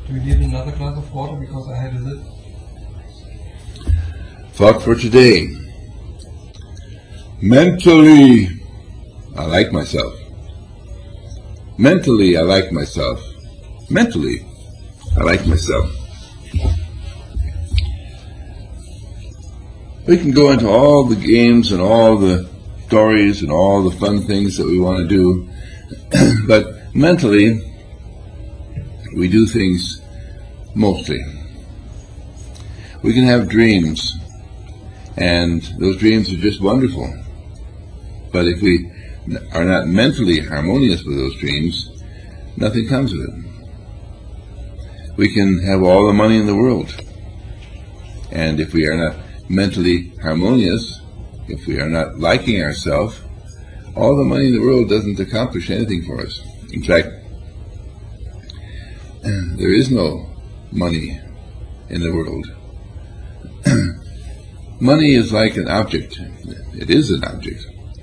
Do we need another glass of water because I had a sip? Thought for today. Mentally, I like myself. Mentally, I like myself. Mentally, I like myself. We can go into all the games and all the stories and all the fun things that we want to do, but mentally, we do things mostly. We can have dreams, and those dreams are just wonderful. But if we are not mentally harmonious with those dreams, nothing comes of it. We can have all the money in the world, and if we are not mentally harmonious, if we are not liking ourselves, all the money in the world doesn't accomplish anything for us. In fact, there is no money in the world. Money is like an object. It is an object.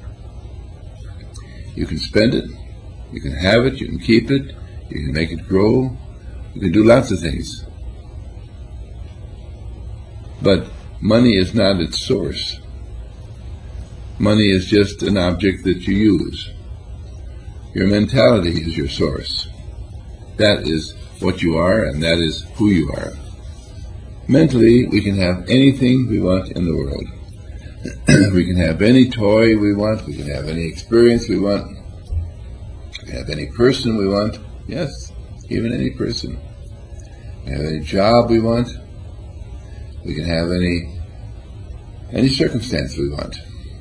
You can spend it, you can have it, you can keep it, you can make it grow, you can do lots of things. But money is not its source. Money is just an object that you use. Your mentality is your source. That is what you are, and that is who you are. Mentally, we can have anything we want in the world. We can have any toy we want, we can have any experience we want, we can have any person we want, yes, even any person. We can have any job we want, we can have any circumstance we want.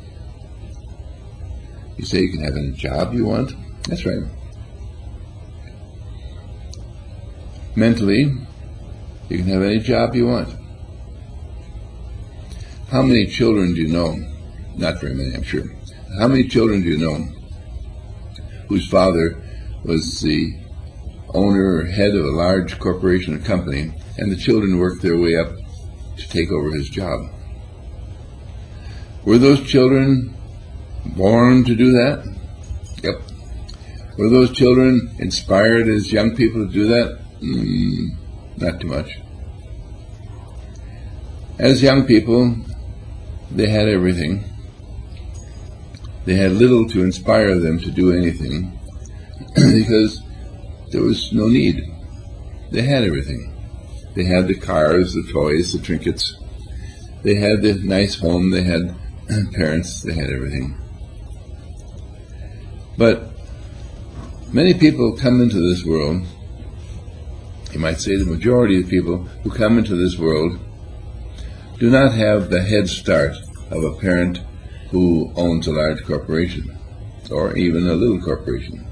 You say you can have any job you want? That's right. Mentally, you can have any job you want. How many children do you know? Not very many, I'm sure. How many children do you know whose father was the owner or head of a large corporation or company, and the children worked their way up to take over his job? Were those children born to do that? Yep. Were those children inspired as young people to do that? Not too much. As young people, they had everything. They had little to inspire them to do anything because there was no need. They had everything. They had the cars, the toys, the trinkets. They had the nice home. They had parents. They had everything. But many people come into this world, you might say the majority of people who come into this world do not have the head start of a parent who owns a large corporation, or even a little corporation.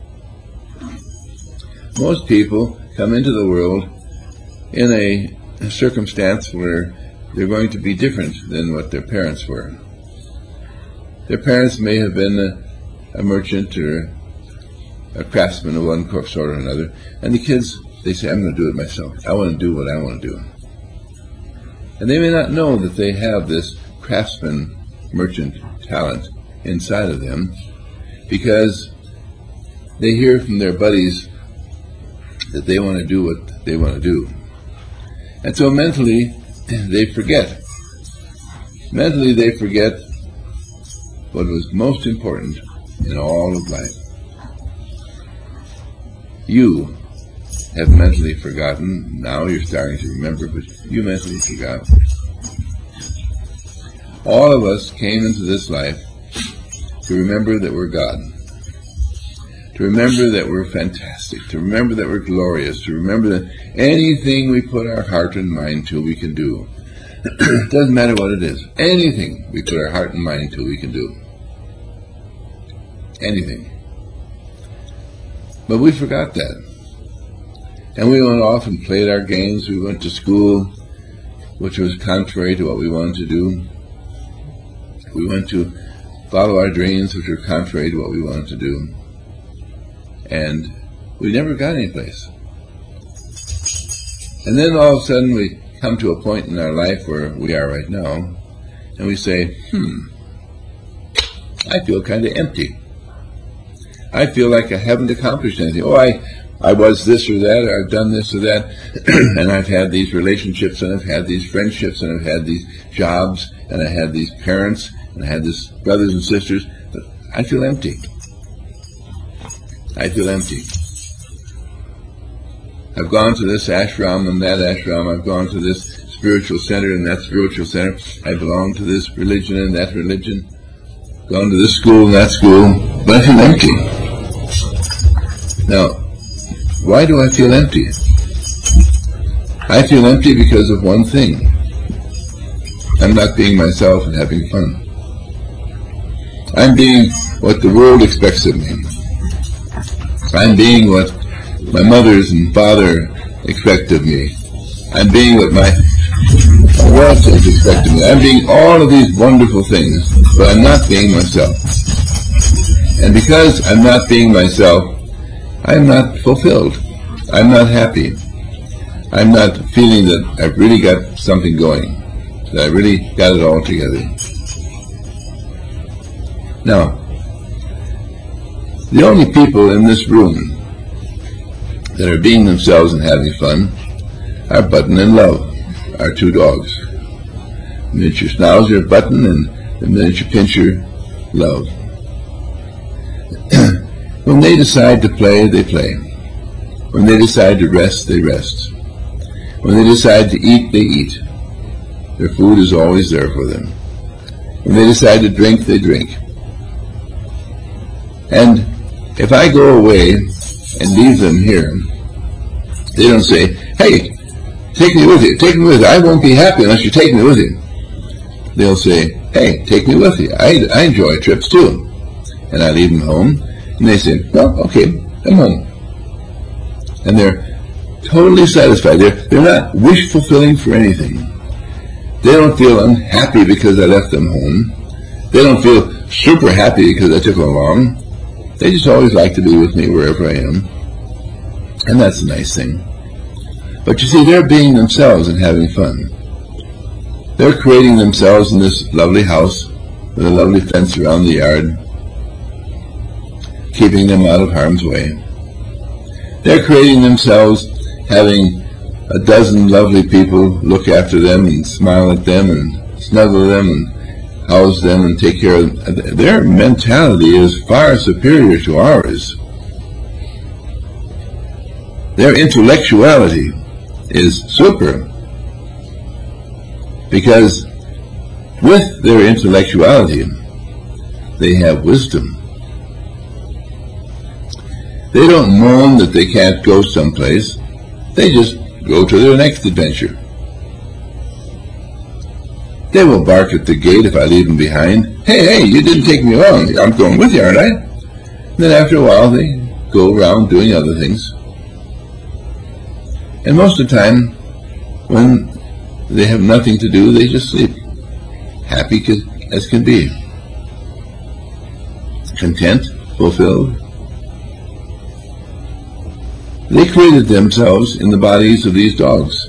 Most people come into the world in a circumstance where they're going to be different than what their parents were. Their parents may have been a merchant or a craftsman of one sort or another, and the kids, they say, I'm going to do it myself. I want to do what I want to do. And they may not know that they have this craftsman, merchant talent inside of them because they hear from their buddies that they want to do what they want to do. And so mentally, they forget. Mentally, they forget what was most important in all of life. You have mentally forgotten. Now you're starting to remember, but you mentally forgot. All of us came into this life to remember that we're God, to remember that we're fantastic, to remember that we're glorious, to remember that anything we put our heart and mind to, we can do. It doesn't matter what it is. Anything we put our heart and mind to, we can do. Anything. But we forgot that. And we went off and played our games. We went to school, which was contrary to what we wanted to do. We went to follow our dreams, which were contrary to what we wanted to do. And we never got any place. And then all of a sudden we come to a point in our life where we are right now, and we say, I feel kind of empty. I feel like I haven't accomplished anything. Oh, I was this or that, or I've done this or that, and I've had these relationships, and I've had these friendships, and I've had these jobs, and I had these parents, and I had these brothers and sisters, but I feel empty. I feel empty. I've gone to this ashram and that ashram, I've gone to this spiritual center and that spiritual center, I belong to this religion and that religion, gone to this school and that school, but I feel empty. Now, why do I feel empty? I feel empty because of one thing. I'm not being myself and having fun. I'm being what the world expects of me. I'm being what my mothers and father expect of me. I'm being what my relatives expect of me. I'm being all of these wonderful things, but I'm not being myself. And because I'm not being myself, I'm not fulfilled. I'm not happy. I'm not feeling that I've really got something going, that I really got it all together. Now, the only people in this room that are being themselves and having fun are Button and Love, our two dogs. Miniature Schnauzer, Button, and the miniature Pinscher, Love. When they decide to play, they play. When they decide to rest, they rest. When they decide to eat, they eat. Their food is always there for them. When they decide to drink, they drink. And if I go away and leave them here, they don't say, hey, take me with you, take me with you. I won't be happy unless you take me with you. They'll say, hey, take me with you. I enjoy trips too. And I leave them home. And they say, well, okay, I'm home. And they're totally satisfied. They're not wish-fulfilling for anything. They don't feel unhappy because I left them home. They don't feel super happy because I took them along. They just always like to be with me wherever I am. And that's a nice thing. But you see, they're being themselves and having fun. They're creating themselves in this lovely house with a lovely fence around the yard, keeping them out of harm's way. They're creating themselves having a dozen lovely people look after them and smile at them and snuggle them and house them and take care of them. Their mentality is far superior to ours. Their intellectuality is super, because with their intellectuality they have wisdom. They don't moan that they can't go someplace. They just go to their next adventure. They will bark at the gate if I leave them behind. Hey, you didn't take me along. I'm going with you, aren't I? And then after a while they go around doing other things. And most of the time, when they have nothing to do, they just sleep. Happy as can be. Content, fulfilled. They created themselves in the bodies of these dogs.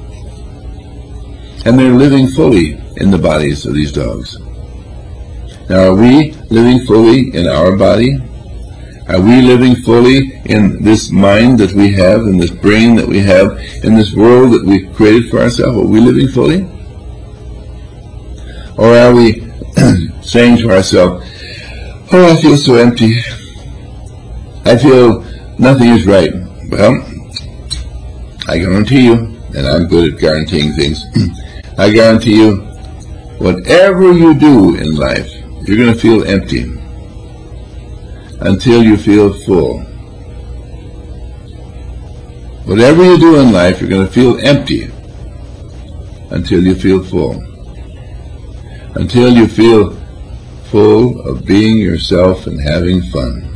And they're living fully in the bodies of these dogs. Now, are we living fully in our body? Are we living fully in this mind that we have, in this brain that we have, in this world that we've created for ourselves? Are we living fully? Or are we saying to ourselves, oh, I feel so empty. I feel nothing is right. Well, I guarantee you, and I'm good at guaranteeing things, I guarantee you, whatever you do in life, you're going to feel empty until you feel full. Whatever you do in life, you're going to feel empty until you feel full. Until you feel full of being yourself and having fun.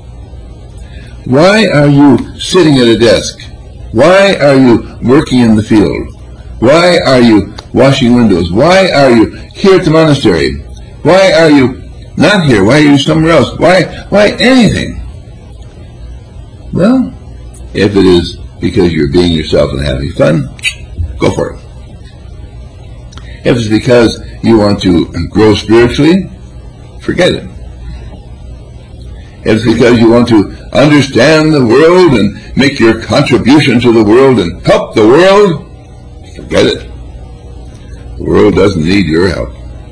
Why are you sitting at a desk? Why are you working in the field? Why are you washing windows? Why are you here at the monastery? Why are you not here? Why are you somewhere else? Why anything? Well, if it is because you're being yourself and having fun, go for it. If it's because you want to grow spiritually, forget it. It's because you want to understand the world and make your contribution to the world and help the world. Forget it. The world doesn't need your help.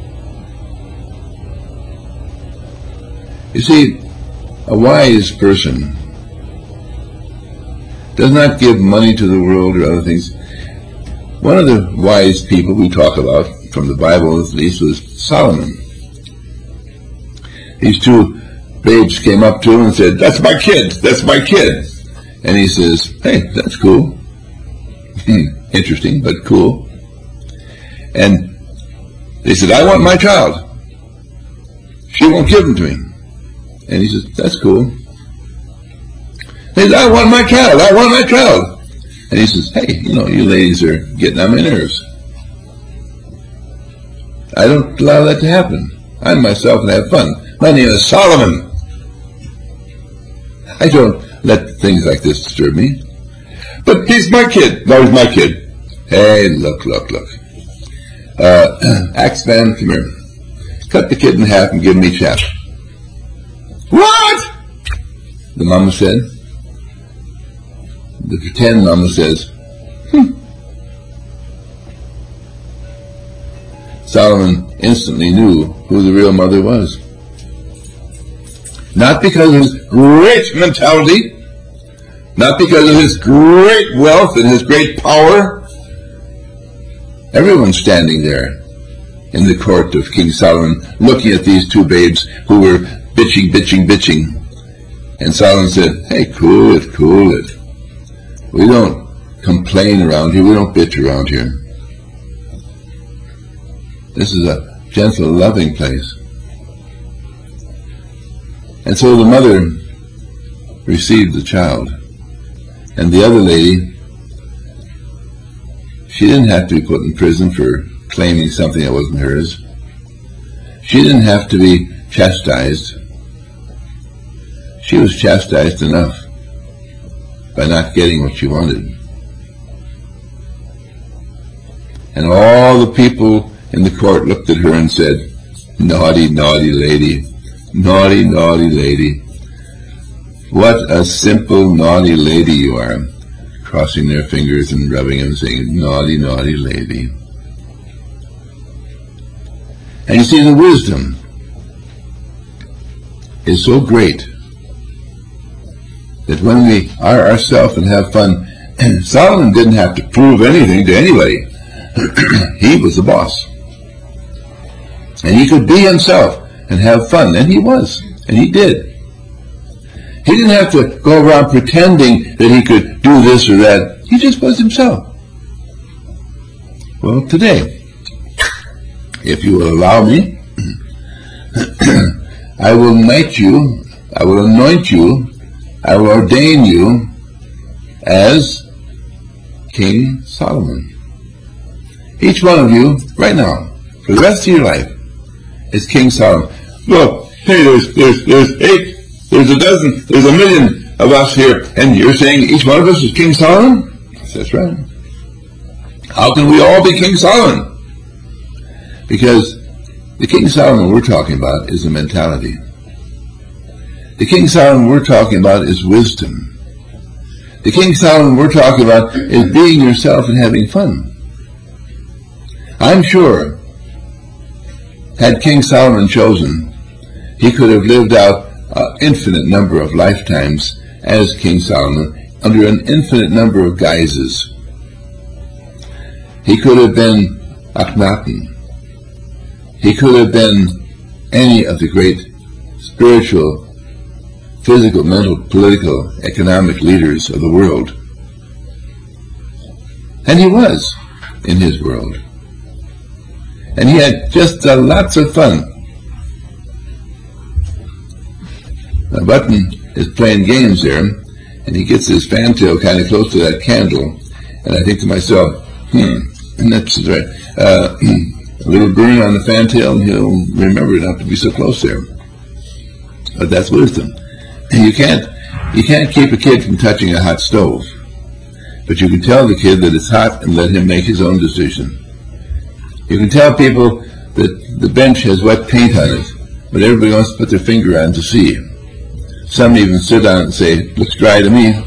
You see, a wise person does not give money to the world or other things. One of the wise people we talk about, from the Bible at least, was Solomon. These two babes came up to him and said, "That's my kid, that's my kid." And he says, "Hey, that's cool." Interesting, but cool. And they said, "I want my child. She won't give him to me." And he says, "That's cool." They said, "I want my child, I want my child." And he says, "Hey, you ladies are getting on my nerves. I don't allow that to happen. I'm myself and have fun. My name is Solomon. I don't let things like this disturb me. But he's my kid." "No, he's my kid." "Hey, look. Axeman, come here. Cut the kid in half and give me chap." "What?" the mama said. The pretend mama says, Solomon instantly knew who the real mother was. Not because of his great mentality, not because of his great wealth and his great power. Everyone standing there in the court of King Solomon, looking at these two babes who were bitching. And Solomon said, "Hey, cool it. We don't complain around here. We don't bitch around here. This is a gentle, loving place." And so the mother received the child. And the other lady, she didn't have to be put in prison for claiming something that wasn't hers. She didn't have to be chastised. She was chastised enough by not getting what she wanted. And all the people in the court looked at her and said, "Naughty, naughty lady. Naughty, naughty lady. What a simple, naughty lady you are." Crossing their fingers and rubbing them, saying, "Naughty, naughty lady." And you see, the wisdom is so great that when we are ourselves and have fun, Solomon didn't have to prove anything to anybody. He was the boss. And he could be himself and have fun, and he was, and he did. He didn't have to go around pretending that he could do this or that. He just was himself. Well, today, if you will allow me, I will knight you, I will anoint you, I will ordain you as King Solomon. Each one of you, right now, for the rest of your life, is King Solomon. Look, hey, there's 8, there's a dozen, there's a million of us here, and you're saying each one of us is King Solomon? That's right. How can we all be King Solomon? Because the King Solomon we're talking about is a mentality. The King Solomon we're talking about is wisdom. The King Solomon we're talking about is being yourself and having fun. I'm sure, had King Solomon chosen, he could have lived out an infinite number of lifetimes as King Solomon under an infinite number of guises. He could have been Akhenaten. He could have been any of the great spiritual, physical, mental, political, economic leaders of the world. And he was in his world. And he had just lots of fun. Now, Button is playing games there, and he gets his fantail kind of close to that candle, and I think to myself, and that's right, a little burn on the fantail, and he'll remember not to be so close there. But that's wisdom. And you can't keep a kid from touching a hot stove, but you can tell the kid that it's hot and let him make his own decision. You can tell people that the bench has wet paint on it, but everybody wants to put their finger on to see. some even sit on it and say, looks dry to me.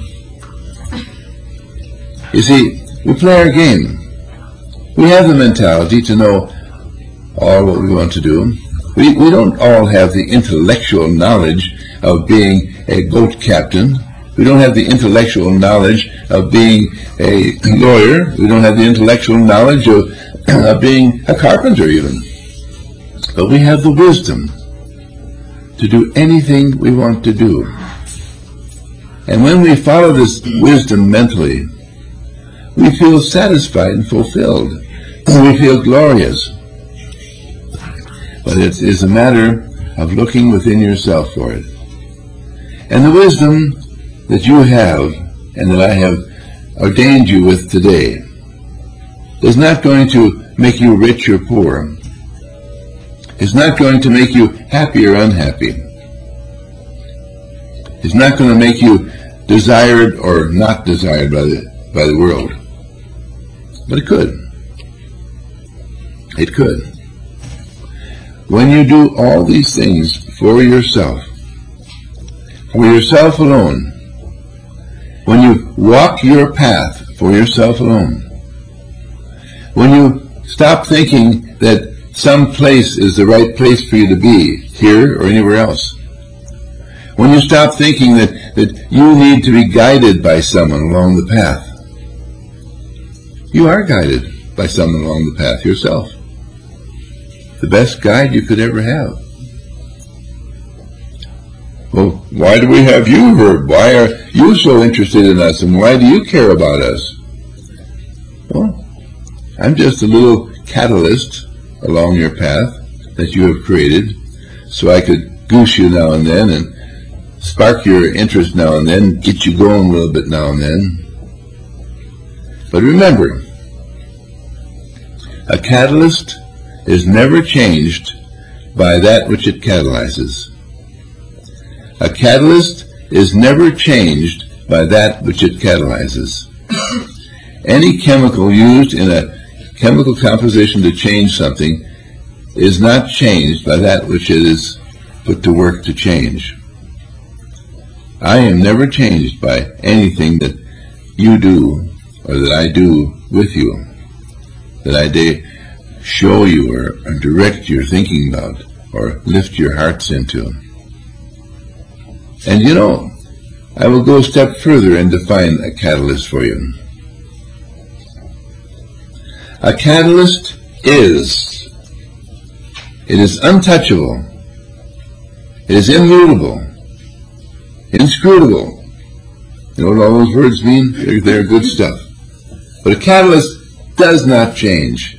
You see, we play our game. We have the mentality to know all what we want to do. We don't all have the intellectual knowledge of being a boat captain. We don't have the intellectual knowledge of being a lawyer. We don't have the intellectual knowledge of being a carpenter even. But we have the wisdom to do anything we want to do. And when we follow this wisdom mentally, we feel satisfied and fulfilled. We feel glorious. But it is a matter of looking within yourself for it. And the wisdom that you have and that I have ordained you with today is not going to make you rich or poor. It's not going to make you happy or unhappy. It's not going to make you desired or not desired by the world. But it could. It could. When you do all these things for yourself alone, when you walk your path for yourself alone, when you stop thinking that some place is the right place for you to be, here or anywhere else, when you stop thinking that you need to be guided by someone along the path, you are guided by someone along the path yourself. The best guide you could ever have. Well, why do we have you, Herb? Why are you so interested in us, and why do you care about us? Well, I'm just a little catalyst along your path that you have created, so I could goose you now and then, and spark your interest now and then, get you going a little bit now and then. But remember, a catalyst is never changed by that which it catalyzes. A catalyst is never changed by that which it catalyzes. Any chemical used in a chemical composition to change something is not changed by that which it is put to work to change. I am never changed by anything that you do or that I do with you, that I show you or direct your thinking about or lift your hearts into. And you know, I will go a step further and define a catalyst for you. A catalyst is untouchable, it is immutable, inscrutable. You know what all those words mean? They're good stuff. But a catalyst does not change.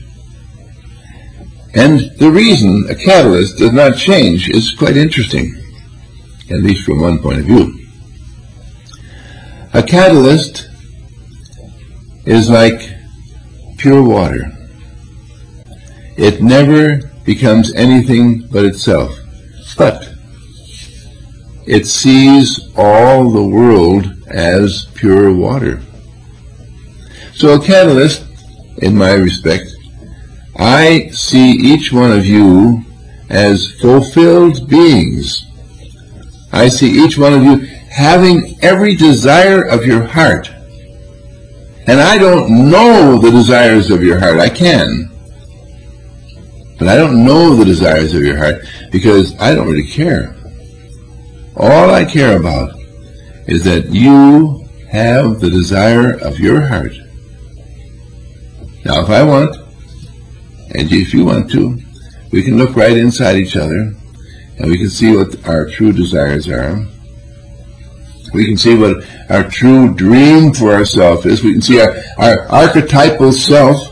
And the reason a catalyst does not change is quite interesting, at least from one point of view. A catalyst is like pure water. It never becomes anything but itself, but it sees all the world as pure water. So a catalyst, in my respect, I see each one of you as fulfilled beings. I see each one of you having every desire of your heart. And I don't know the desires of your heart. I can. But I don't know the desires of your heart because I don't really care. All I care about is that you have the desire of your heart. Now, if I want, and if you want to, we can look right inside each other and we can see what our true desires are. We can see what our true dream for ourselves is. We can see our archetypal self.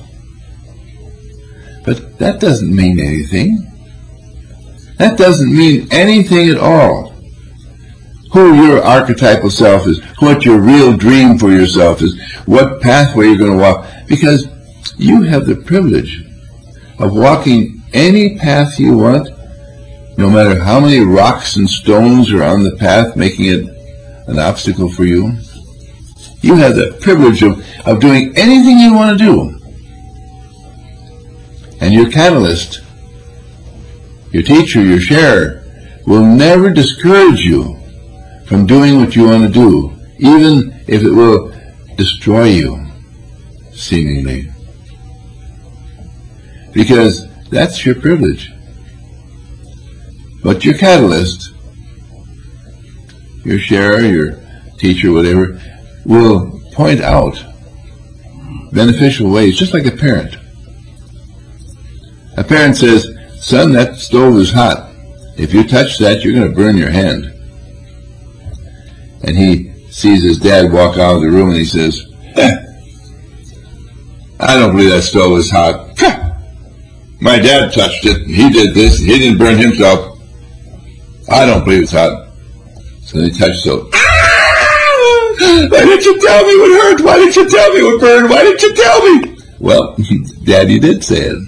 But that doesn't mean anything. That doesn't mean anything at all. Who your archetypal self is, what your real dream for yourself is, what pathway you're going to walk. Because you have the privilege of walking any path you want, no matter how many rocks and stones are on the path making it an obstacle for you. You have the privilege of doing anything you want to do. And your catalyst, your teacher, your sharer, will never discourage you from doing what you want to do, even if it will destroy you, seemingly. Because that's your privilege. But your catalyst, your sharer, your teacher, whatever, will point out beneficial ways, just like a parent. A parent says, son, that stove is hot. If you touch that, you're going to burn your hand. And he sees his dad walk out of the room and he says, I don't believe that stove is hot. My dad touched it. He did this. He didn't burn himself. I don't believe it's hot. So he touched the stove. Why didn't you tell me what hurt? Why didn't you tell me what burned? Why didn't you tell me? Well, Daddy did say it.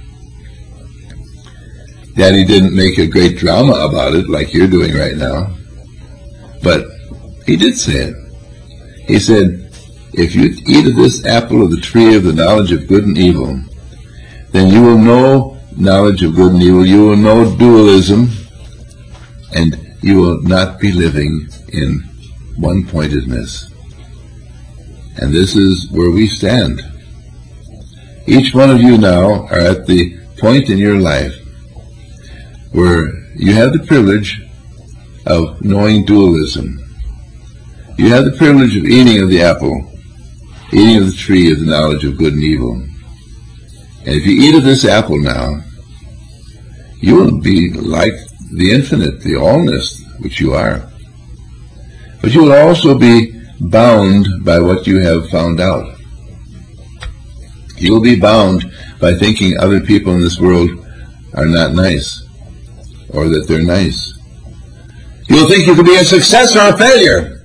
Daddy didn't make a great drama about it like you're doing right now. But he did say it. He said, if you eat of this apple of the tree of the knowledge of good and evil, then you will know knowledge of good and evil. You will know dualism, and you will not be living in one-pointedness. And this is where we stand. Each one of you now are at the point in your life where you have the privilege of knowing dualism. You have the privilege of eating of the apple, eating of the tree of the knowledge of good and evil. And if you eat of this apple now, you will be like the infinite, the allness, which you are. But you will also be bound by what you have found out. You will be bound by thinking other people in this world are not nice, or that they're nice. You'll think you could be a success or a failure.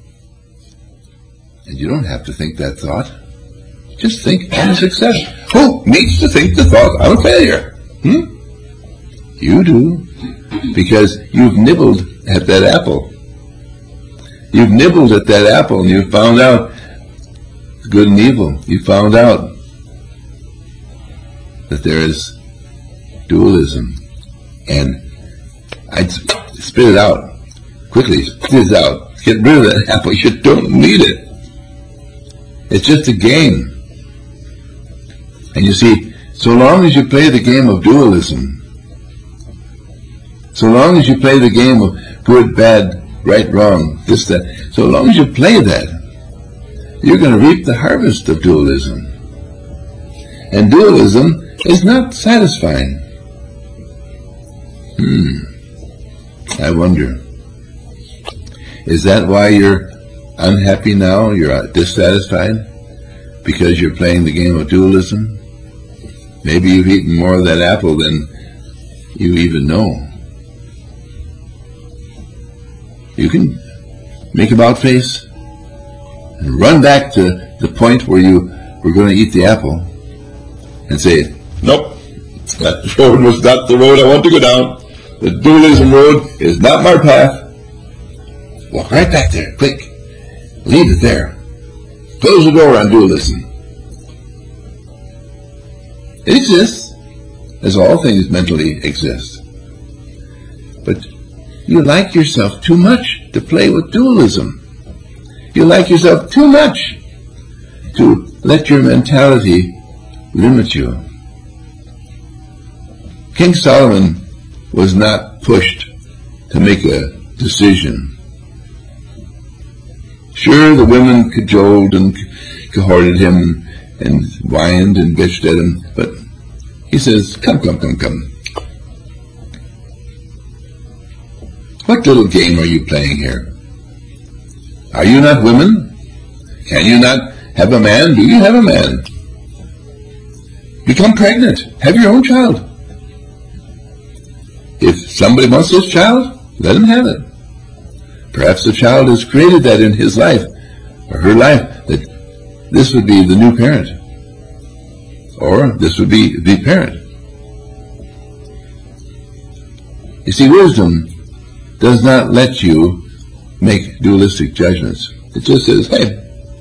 And you don't have to think that thought. Just think I'm a success. Who needs to think the thought I'm a failure? You do. Because you've nibbled at that apple. You've nibbled at that apple and you've found out good and evil. You found out that there is dualism. And I'd spit it out. Quickly, spit it out. Get rid of that apple. You don't need it. It's just a game. And you see, so long as you play the game of dualism, so long as you play the game of good, bad, right, wrong, this, that, so long as you play that, you're going to reap the harvest of dualism. And dualism is not satisfying. I wonder, is that why you're unhappy now? You're dissatisfied? Because you're playing the game of dualism? Maybe you've eaten more of that apple than you even know. You can make about face and run back to the point where you were going to eat the apple and say, nope, that road was not the road I want to go down. The dualism road is not my path. Walk right back there, quick. Leave it there. Close the door on dualism. It exists, as all things mentally exist. But you like yourself too much to play with dualism. You like yourself too much to let your mentality limit you. King Solomon was not pushed to make a decision. Sure, the women cajoled and cohorted him and whined and bitched at him, but he says, come. What little game are you playing here? Are you not women? Can you not have a man? Do you have a man? Become pregnant. Have your own child. If somebody wants this child, let him have it. Perhaps the child has created that in his life, or her life, that this would be the new parent. Or this would be the parent. You see, wisdom does not let you make dualistic judgments. It just says, hey,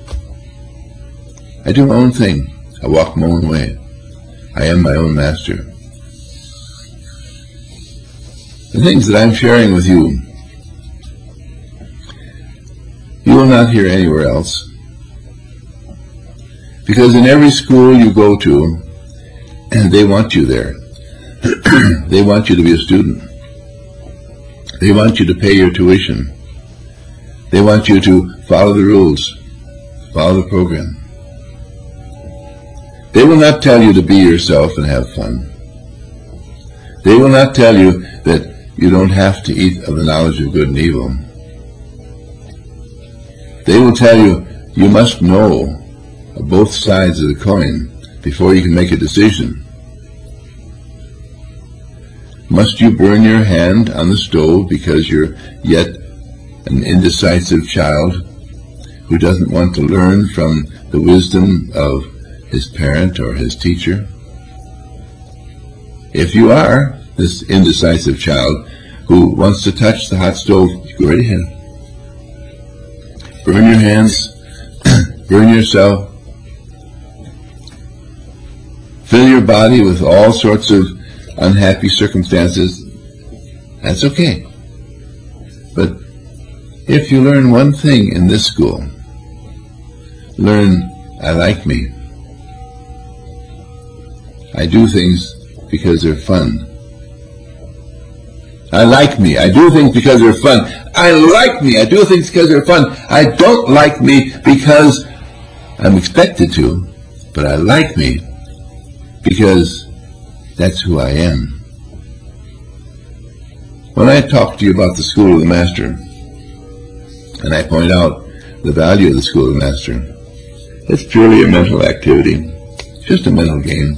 I do my own thing. I walk my own way. I am my own master. The things that I'm sharing with you you will not hear anywhere else. Because in every school you go to, they want you there. They want you to be a student. They want you to pay your tuition. They want you to follow the rules, follow the program. They will not tell you to be yourself and have fun. They will not tell you that you don't have to eat of the knowledge of good and evil. They will tell you you must know both sides of the coin before you can make a decision. Must you burn your hand on the stove because you're yet an indecisive child who doesn't want to learn from the wisdom of his parent or his teacher? If you are this indecisive child who wants to touch the hot stove, go right ahead. Burn your hands, burn yourself, fill your body with all sorts of unhappy circumstances. That's okay. But if you learn one thing in this school, learn, I like me. I do things because they're fun. I like me. I do things because they're fun. I like me. I do things because they're fun. I don't like me because I'm expected to, but I like me because that's who I am. When I talk to you about the School of the Master, and I point out the value of the School of the Master, it's purely a mental activity, just a mental game.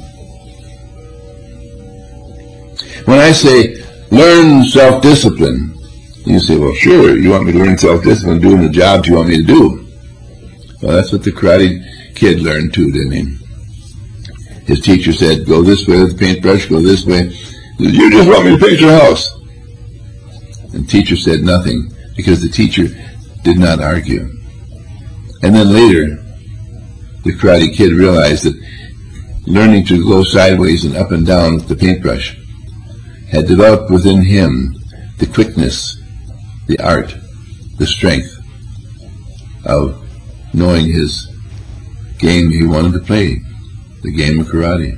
When I say, learn self-discipline, you say, well, sure, you want me to learn self-discipline doing the jobs you want me to do. Well, that's what the Karate Kid learned too, didn't he? His teacher said, go this way with the paintbrush, go this way. He said, you just want me to paint your house. And the teacher said nothing because the teacher did not argue. And then later, the Karate Kid realized that learning to go sideways and up and down with the paintbrush had developed within him the quickness, the art, the strength of knowing his game he wanted to play, the game of karate.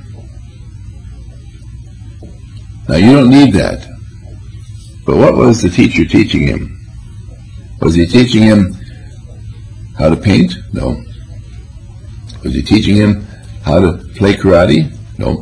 Now you don't need that. But what was the teacher teaching him? Was he teaching him how to paint? No. Was he teaching him how to play karate? No.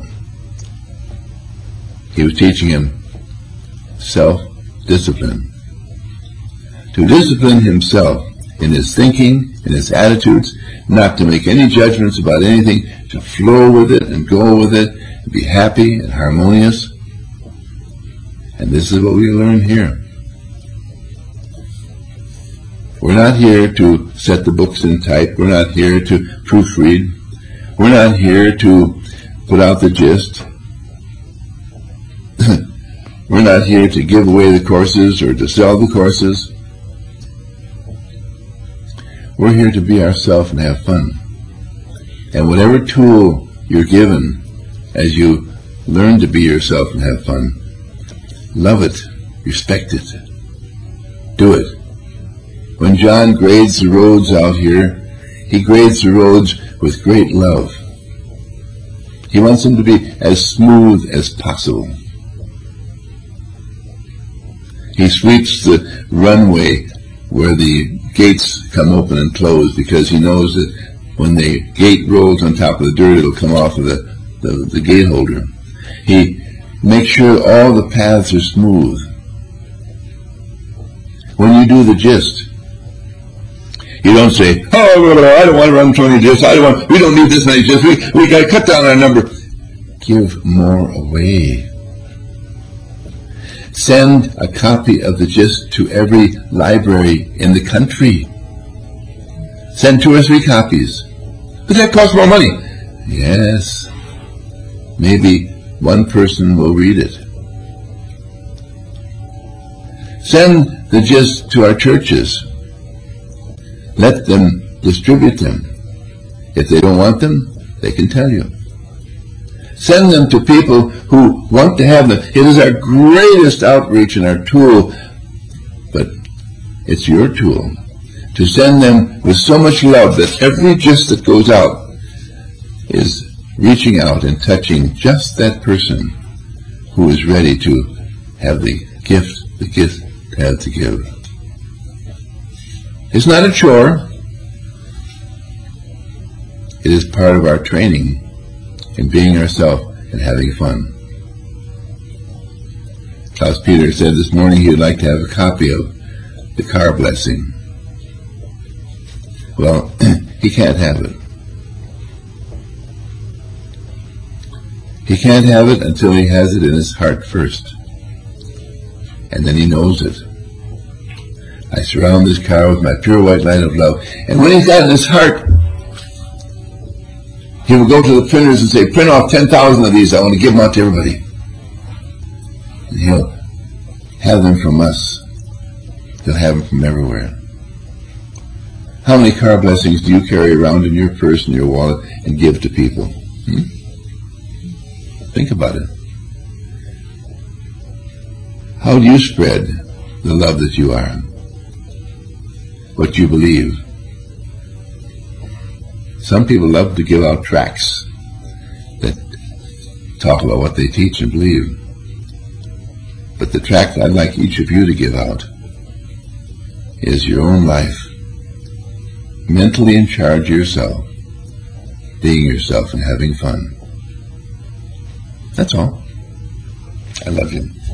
He was teaching him self-discipline. To discipline himself in his thinking, in his attitudes, not to make any judgments about anything, to flow with it and go with it, and be happy and harmonious. And this is what we learn here. We're not here to set the books in type. We're not here to proofread. We're not here to put out the gist. We're not here to give away the courses or to sell the courses. We're here to be ourselves and have fun. And whatever tool you're given as you learn to be yourself and have fun, love it, respect it, do it. When John grades the roads out here, he grades the roads with great love. He wants them to be as smooth as possible. He sweeps the runway where the gates come open and close because he knows that when the gate rolls on top of the dirt, it'll come off of the gate holder. He makes sure all the paths are smooth. When you do the gist, you don't say, oh, I don't want to run 20 gists. We don't need this many gists. We got to cut down our number. Give more away. Send a copy of the gist to every library in the country. Send 2 or 3 copies. But that costs more money. Yes. Maybe one person will read it. Send the gist to our churches. Let them distribute them. If they don't want them, they can tell you. Send them to people who want to have them. It is our greatest outreach and our tool, but it's your tool. to send them with so much love that every gist that goes out is reaching out and touching just that person who is ready to have the gift has to give. It's not a chore. It is part of our training in being ourselves and having fun. Klaus Peter said this morning he would like to have a copy of the car blessing. Well, he can't have it. He can't have it until he has it in his heart first. And then he knows it. I surround this car with my pure white light of love. And when he's got it in his heart, he will go to the printers and say, print off 10,000 of these. I want to give them out to everybody. And he'll have them from us. He'll have them from everywhere. How many car blessings do you carry around in your purse and your wallet and give to people? Think about it. How do you spread the love that you are? What you believe? Some people love to give out tracts that talk about what they teach and believe. But the tract I'd like each of you to give out is your own life. Mentally in charge of yourself, being yourself and having fun. That's all. I love you.